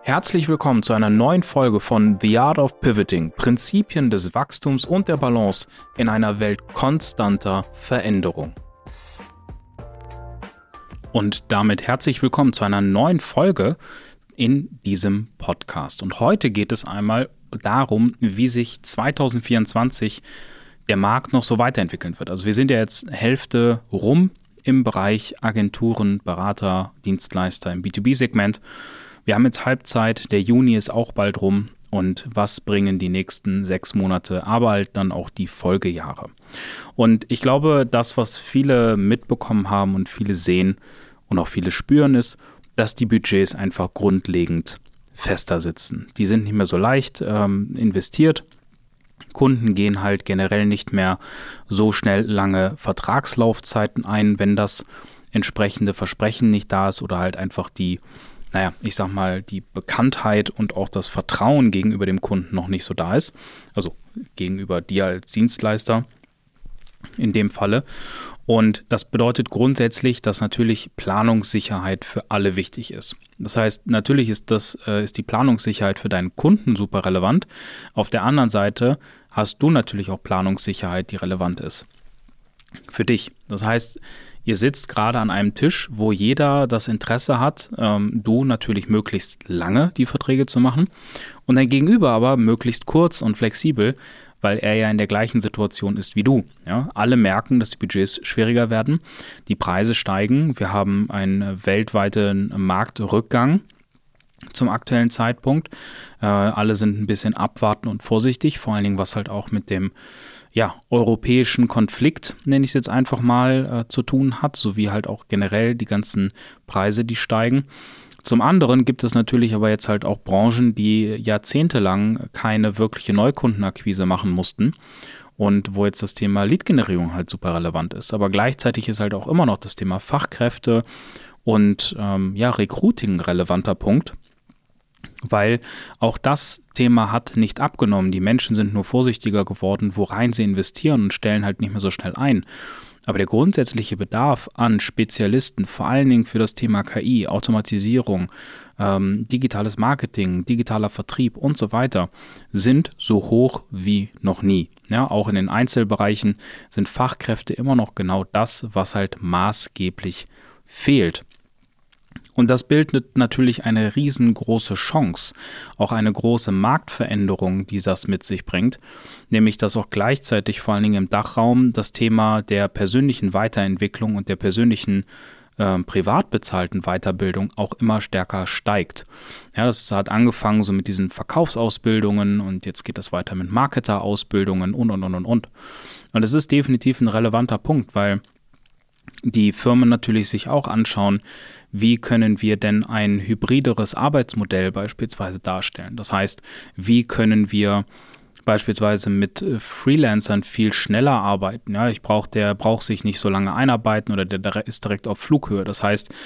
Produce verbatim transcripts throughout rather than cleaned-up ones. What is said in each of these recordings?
Herzlich willkommen zu einer neuen Folge von The Art of Pivoting, Prinzipien des Wachstums und der Balance in einer Welt konstanter Veränderung. Und damit herzlich willkommen zu einer neuen Folge in diesem Podcast. Und heute geht es einmal darum, wie sich zwanzig vierundzwanzig der Markt noch so weiterentwickeln wird. Also wir sind ja jetzt Hälfte rum im Bereich Agenturen, Berater, Dienstleister im B zwei B-Segment. Wir haben jetzt Halbzeit, der Juni ist auch bald rum und was bringen die nächsten sechs Monate, aber halt dann auch die Folgejahre. Und ich glaube, das, was viele mitbekommen haben und viele sehen und auch viele spüren, ist, dass die Budgets einfach grundlegend fester sitzen. Die sind nicht mehr so leicht ähm, investiert. Kunden gehen halt generell nicht mehr so schnell lange Vertragslaufzeiten ein, wenn das entsprechende Versprechen nicht da ist oder halt einfach die naja, ich sag mal, die Bekanntheit und auch das Vertrauen gegenüber dem Kunden noch nicht so da ist. Also gegenüber dir als Dienstleister in dem Falle. Und das bedeutet grundsätzlich, dass natürlich Planungssicherheit für alle wichtig ist. Das heißt, natürlich ist, das, äh, ist die Planungssicherheit für deinen Kunden super relevant. Auf der anderen Seite hast du natürlich auch Planungssicherheit, die relevant ist für dich. Das heißt, ihr sitzt gerade an einem Tisch, wo jeder das Interesse hat, ähm, du natürlich möglichst lange die Verträge zu machen und dein Gegenüber aber möglichst kurz und flexibel, weil er ja in der gleichen Situation ist wie du. Ja? Alle merken, dass die Budgets schwieriger werden, die Preise steigen, wir haben einen weltweiten Marktrückgang zum aktuellen Zeitpunkt. Äh, alle sind ein bisschen abwartend und vorsichtig, vor allen Dingen was halt auch mit dem ja, europäischen Konflikt, nenne ich es jetzt einfach mal, äh, zu tun hat, sowie halt auch generell die ganzen Preise, die steigen. Zum anderen gibt es natürlich aber jetzt halt auch Branchen, die jahrzehntelang keine wirkliche Neukundenakquise machen mussten und wo jetzt das Thema Lead-Generierung halt super relevant ist. Aber gleichzeitig ist halt auch immer noch das Thema Fachkräfte und ähm, ja, Recruiting ein relevanter Punkt. Weil auch das Thema hat nicht abgenommen. Die Menschen sind nur vorsichtiger geworden, worein sie investieren und stellen halt nicht mehr so schnell ein. Aber der grundsätzliche Bedarf an Spezialisten, vor allen Dingen für das Thema K I, Automatisierung, ähm, digitales Marketing, digitaler Vertrieb und so weiter, sind so hoch wie noch nie. Ja, auch in den Einzelbereichen sind Fachkräfte immer noch genau das, was halt maßgeblich fehlt. Und das bildet natürlich eine riesengroße Chance, auch eine große Marktveränderung, die das mit sich bringt, nämlich dass auch gleichzeitig vor allen Dingen im Dachraum das Thema der persönlichen Weiterentwicklung und der persönlichen äh, privat bezahlten Weiterbildung auch immer stärker steigt. Ja, das hat angefangen so mit diesen Verkaufsausbildungen und jetzt geht das weiter mit Marketerausbildungen und, und, und, und, und. Und es ist definitiv ein relevanter Punkt, weil die Firmen natürlich sich auch anschauen, wie können wir denn ein hybrideres Arbeitsmodell beispielsweise darstellen. Das heißt, wie können wir beispielsweise mit Freelancern viel schneller arbeiten. Ja, ich brauche, der braucht sich nicht so lange einarbeiten oder der ist direkt auf Flughöhe. Das heißt,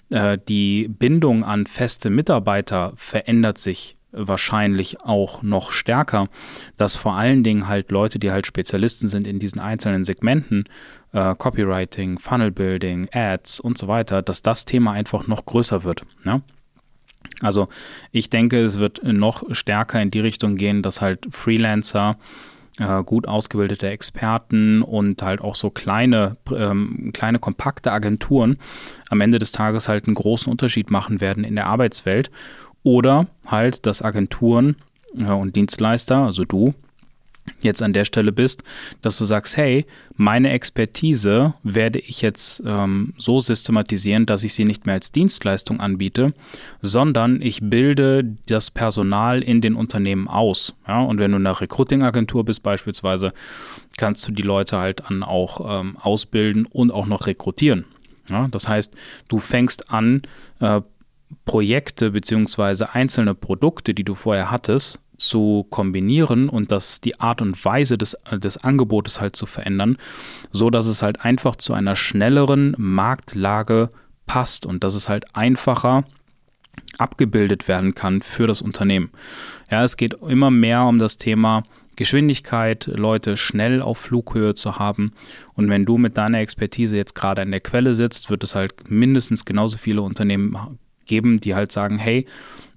die Bindung an feste Mitarbeiter verändert sich wahrscheinlich auch noch stärker, dass vor allen Dingen halt Leute, die halt Spezialisten sind in diesen einzelnen Segmenten, äh, Copywriting, Funnelbuilding, Ads und so weiter, dass das Thema einfach noch größer wird. Ja? Also ich denke, es wird noch stärker in die Richtung gehen, dass halt Freelancer, äh, gut ausgebildete Experten und halt auch so kleine, ähm, kleine kompakte Agenturen am Ende des Tages halt einen großen Unterschied machen werden in der Arbeitswelt. Oder halt, dass Agenturen ja, und Dienstleister, also du, jetzt an der Stelle bist, dass du sagst, hey, meine Expertise werde ich jetzt ähm, so systematisieren, dass ich sie nicht mehr als Dienstleistung anbiete, sondern ich bilde das Personal in den Unternehmen aus. Ja? Und wenn du eine Recruiting-Agentur bist beispielsweise, kannst du die Leute halt an auch ähm, ausbilden und auch noch rekrutieren. Ja? Das heißt, du fängst an, äh, Projekte beziehungsweise einzelne Produkte, die du vorher hattest, zu kombinieren und das die Art und Weise des, des Angebotes halt zu verändern, so dass es halt einfach zu einer schnelleren Marktlage passt und dass es halt einfacher abgebildet werden kann für das Unternehmen. Ja, es geht immer mehr um das Thema Geschwindigkeit, Leute schnell auf Flughöhe zu haben. Und wenn du mit deiner Expertise jetzt gerade an der Quelle sitzt, wird es halt mindestens genauso viele Unternehmen geben, die halt sagen, hey,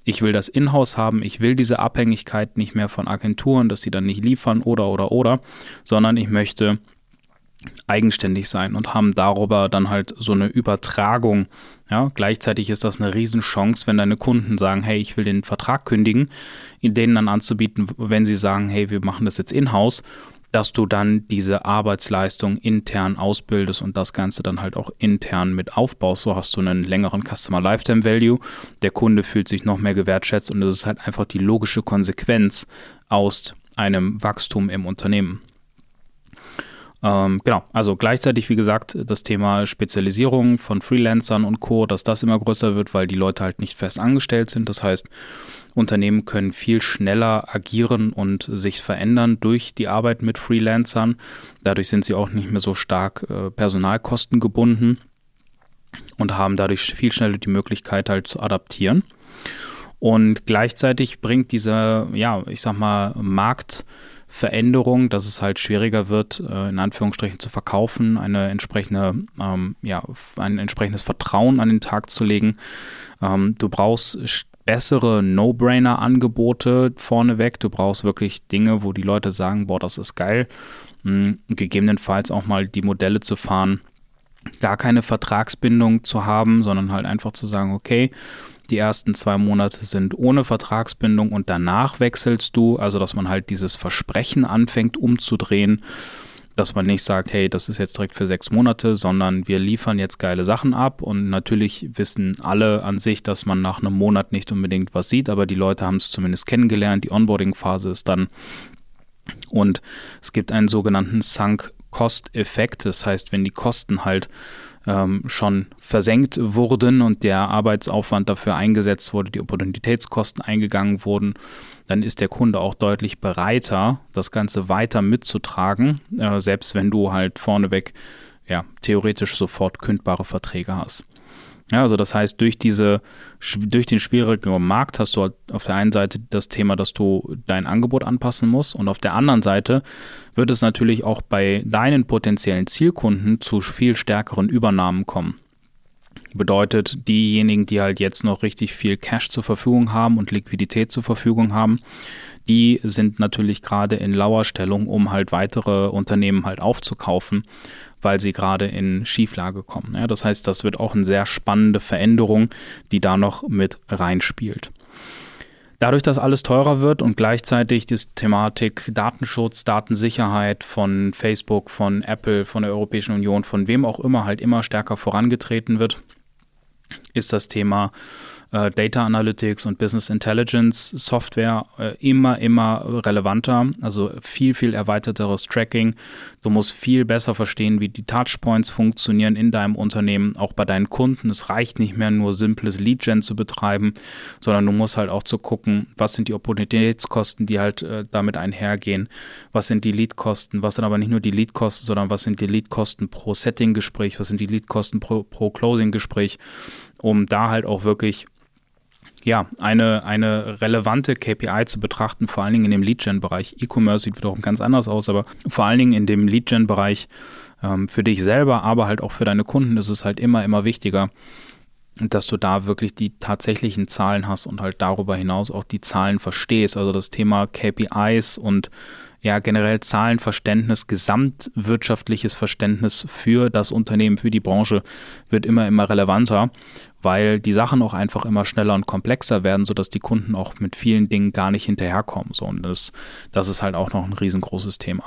ich will das in-house haben, ich will diese Abhängigkeit nicht mehr von Agenturen, dass sie dann nicht liefern oder, oder, oder, sondern ich möchte eigenständig sein und haben darüber dann halt so eine Übertragung. Ja, gleichzeitig ist das eine Riesenchance, wenn deine Kunden sagen, hey, ich will den Vertrag kündigen, denen dann anzubieten, wenn sie sagen, hey, wir machen das jetzt in-house, dass du dann diese Arbeitsleistung intern ausbildest und das Ganze dann halt auch intern mit aufbaust. So hast du einen längeren Customer Lifetime Value. Der Kunde fühlt sich noch mehr gewertschätzt und das ist halt einfach die logische Konsequenz aus einem Wachstum im Unternehmen. Ähm, genau, also gleichzeitig, wie gesagt, das Thema Spezialisierung von Freelancern und Co., dass das immer größer wird, weil die Leute halt nicht fest angestellt sind. Das heißt, Unternehmen können viel schneller agieren und sich verändern durch die Arbeit mit Freelancern. Dadurch sind sie auch nicht mehr so stark äh, personalkostengebunden und haben dadurch viel schneller die Möglichkeit halt zu adaptieren. Und gleichzeitig bringt diese, ja, ich sag mal, Marktveränderung, dass es halt schwieriger wird, in Anführungsstrichen zu verkaufen, eine entsprechende, ähm, ja, ein entsprechendes Vertrauen an den Tag zu legen. Ähm, du brauchst bessere No-Brainer-Angebote vorneweg. Du brauchst wirklich Dinge, wo die Leute sagen, boah, das ist geil. Mhm. Gegebenenfalls auch mal die Modelle zu fahren, gar keine Vertragsbindung zu haben, sondern halt einfach zu sagen, okay, die ersten zwei Monate sind ohne Vertragsbindung und danach wechselst du, also dass man halt dieses Versprechen anfängt umzudrehen, dass man nicht sagt, hey, das ist jetzt direkt für sechs Monate, sondern wir liefern jetzt geile Sachen ab und natürlich wissen alle an sich, dass man nach einem Monat nicht unbedingt was sieht, aber die Leute haben es zumindest kennengelernt, die Onboarding-Phase ist dann und es gibt einen sogenannten Sunk-Cost-Effekt, das heißt, wenn die Kosten halt ähm, schon versenkt wurden und der Arbeitsaufwand dafür eingesetzt wurde, die Opportunitätskosten eingegangen wurden, dann ist der Kunde auch deutlich bereiter, das Ganze weiter mitzutragen, äh, selbst wenn du halt vorneweg ja, theoretisch sofort kündbare Verträge hast. Ja, also das heißt, durch diese, durch den schwierigen Markt hast du halt auf der einen Seite das Thema, dass du dein Angebot anpassen musst und auf der anderen Seite wird es natürlich auch bei deinen potenziellen Zielkunden zu viel stärkeren Übernahmen kommen. Bedeutet, diejenigen, die halt jetzt noch richtig viel Cash zur Verfügung haben und Liquidität zur Verfügung haben, die sind natürlich gerade in Lauerstellung, um halt weitere Unternehmen halt aufzukaufen, weil sie gerade in Schieflage kommen. Ja, das heißt, das wird auch eine sehr spannende Veränderung, die da noch mit reinspielt. Dadurch, dass alles teurer wird und gleichzeitig die Thematik Datenschutz, Datensicherheit von Facebook, von Apple, von der Europäischen Union, von wem auch immer halt immer stärker vorangetreten wird, ist das Thema äh, Data Analytics und Business Intelligence Software äh, immer, immer relevanter. Also viel, viel erweiterteres Tracking. Du musst viel besser verstehen, wie die Touchpoints funktionieren in deinem Unternehmen, auch bei deinen Kunden. Es reicht nicht mehr nur simples Lead-Gen zu betreiben, sondern du musst halt auch zu gucken, was sind die Opportunitätskosten, die halt äh, damit einhergehen. Was sind die Leadkosten? Was sind aber nicht nur die Leadkosten, sondern was sind die Leadkosten pro Setting-Gespräch? Was sind die Leadkosten pro, pro Closing-Gespräch? Um da halt auch wirklich ja, eine, eine relevante K P I zu betrachten, vor allen Dingen in dem Lead-Gen-Bereich. E-Commerce sieht wiederum ganz anders aus, aber vor allen Dingen in dem Lead-Gen-Bereich ähm, für dich selber, aber halt auch für deine Kunden ist es halt immer, immer wichtiger, dass du da wirklich die tatsächlichen Zahlen hast und halt darüber hinaus auch die Zahlen verstehst. Also das Thema K P Is und ja generell Zahlenverständnis, gesamtwirtschaftliches Verständnis für das Unternehmen, für die Branche wird immer, immer relevanter, weil die Sachen auch einfach immer schneller und komplexer werden, sodass die Kunden auch mit vielen Dingen gar nicht hinterherkommen. So, und das, das ist halt auch noch ein riesengroßes Thema.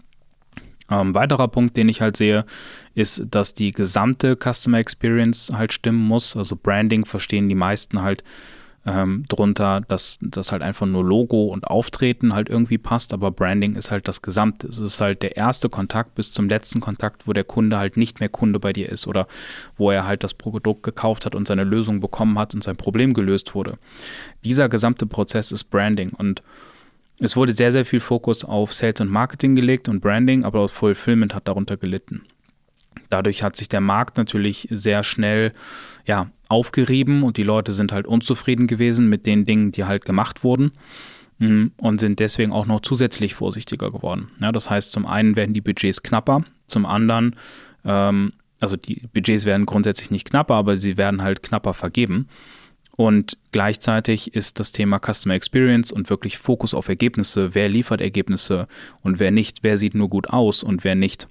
Ein weiterer Punkt, den ich halt sehe, ist, dass die gesamte Customer Experience halt stimmen muss. Also Branding verstehen die meisten halt ähm, drunter, dass das halt einfach nur Logo und Auftreten halt irgendwie passt, aber Branding ist halt das Gesamte. Es ist halt der erste Kontakt bis zum letzten Kontakt, wo der Kunde halt nicht mehr Kunde bei dir ist oder wo er halt das Produkt gekauft hat und seine Lösung bekommen hat und sein Problem gelöst wurde. Dieser gesamte Prozess ist Branding und es wurde sehr, sehr viel Fokus auf Sales und Marketing gelegt und Branding, aber auch Fulfillment hat darunter gelitten. Dadurch hat sich der Markt natürlich sehr schnell ja, aufgerieben und die Leute sind halt unzufrieden gewesen mit den Dingen, die halt gemacht wurden und sind deswegen auch noch zusätzlich vorsichtiger geworden. Ja, das heißt, zum einen werden die Budgets knapper, zum anderen, ähm, also die Budgets werden grundsätzlich nicht knapper, aber sie werden halt knapper vergeben. Und gleichzeitig ist das Thema Customer Experience und wirklich Fokus auf Ergebnisse, wer liefert Ergebnisse und wer nicht, wer sieht nur gut aus und wer nicht.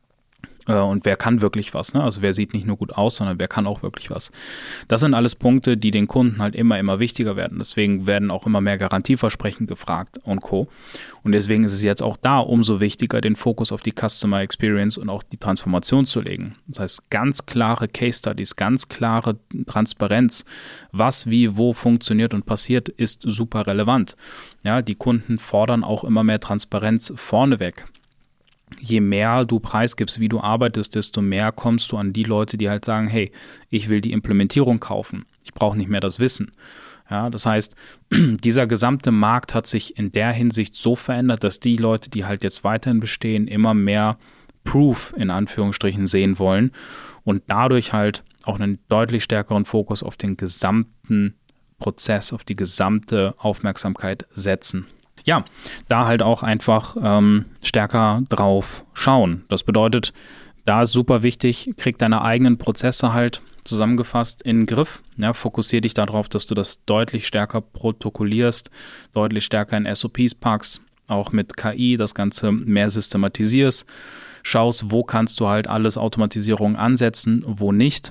Und wer kann wirklich was, ne? Also wer sieht nicht nur gut aus, sondern wer kann auch wirklich was. Das sind alles Punkte, die den Kunden halt immer, immer wichtiger werden. Deswegen werden auch immer mehr Garantieversprechen gefragt und Co. Und deswegen ist es jetzt auch da umso wichtiger, den Fokus auf die Customer Experience und auch die Transformation zu legen. Das heißt, ganz klare Case Studies, ganz klare Transparenz, was, wie, wo funktioniert und passiert, ist super relevant. Ja, die Kunden fordern auch immer mehr Transparenz vorneweg. Je mehr du preisgibst, wie du arbeitest, desto mehr kommst du an die Leute, die halt sagen, hey, ich will die Implementierung kaufen. Ich brauche nicht mehr das Wissen. Ja, das heißt, dieser gesamte Markt hat sich in der Hinsicht so verändert, dass die Leute, die halt jetzt weiterhin bestehen, immer mehr Proof in Anführungsstrichen sehen wollen und dadurch halt auch einen deutlich stärkeren Fokus auf den gesamten Prozess, auf die gesamte Aufmerksamkeit setzen. Ja, da halt auch einfach ähm, stärker drauf schauen. Das bedeutet, da ist super wichtig, krieg deine eigenen Prozesse halt zusammengefasst in den Griff. Ja, fokussier dich darauf, dass du das deutlich stärker protokollierst, deutlich stärker in S O Ps packst, auch mit K I das Ganze mehr systematisierst. Schaust, wo kannst du halt alles Automatisierung ansetzen, wo nicht.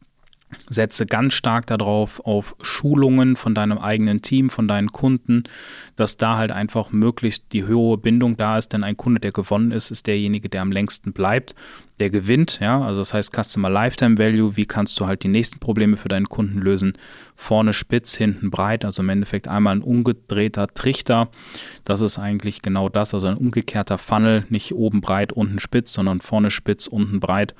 Setze ganz stark darauf auf Schulungen von deinem eigenen Team, von deinen Kunden, dass da halt einfach möglichst die hohe Bindung da ist, denn ein Kunde, der gewonnen ist, ist derjenige, der am längsten bleibt, der gewinnt, ja, also das heißt Customer Lifetime Value, wie kannst du halt die nächsten Probleme für deinen Kunden lösen, vorne spitz, hinten breit, also im Endeffekt einmal ein umgedrehter Trichter, das ist eigentlich genau das, also ein umgekehrter Funnel, nicht oben breit, unten spitz, sondern vorne spitz, unten breit.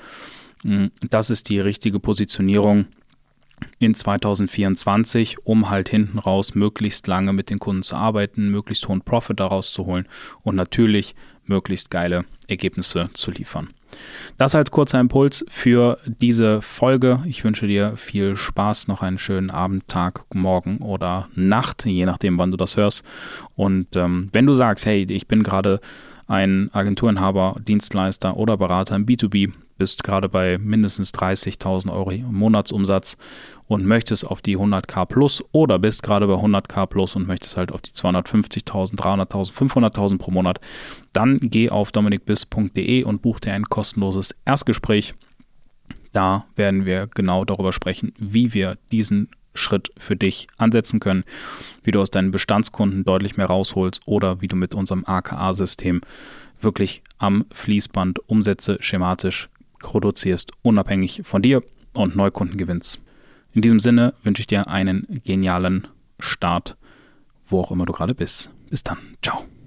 Das ist die richtige Positionierung in zwanzig vierundzwanzig, um halt hinten raus möglichst lange mit den Kunden zu arbeiten, möglichst hohen Profit daraus zu holen und natürlich möglichst geile Ergebnisse zu liefern. Das als kurzer Impuls für diese Folge. Ich wünsche dir viel Spaß, noch einen schönen Abend, Tag, Morgen oder Nacht, je nachdem, wann du das hörst. Und ähm, wenn du sagst, hey, ich bin gerade ein Agenturinhaber, Dienstleister oder Berater im B zwei B, bist gerade bei mindestens dreißigtausend Euro Monatsumsatz und möchtest auf die hunderttausend plus oder bist gerade bei hunderttausend plus und möchtest halt auf die zweihundertfünfzigtausend, dreihunderttausend, fünfhunderttausend pro Monat, dann geh auf dominikbiss punkt de und buch dir ein kostenloses Erstgespräch. Da werden wir genau darüber sprechen, wie wir diesen Schritt für dich ansetzen können, wie du aus deinen Bestandskunden deutlich mehr rausholst oder wie du mit unserem A K A-System wirklich am Fließband Umsätze schematisch produzierst, unabhängig von dir und Neukunden gewinnst. In diesem Sinne wünsche ich dir einen genialen Start, wo auch immer du gerade bist. Bis dann. Ciao.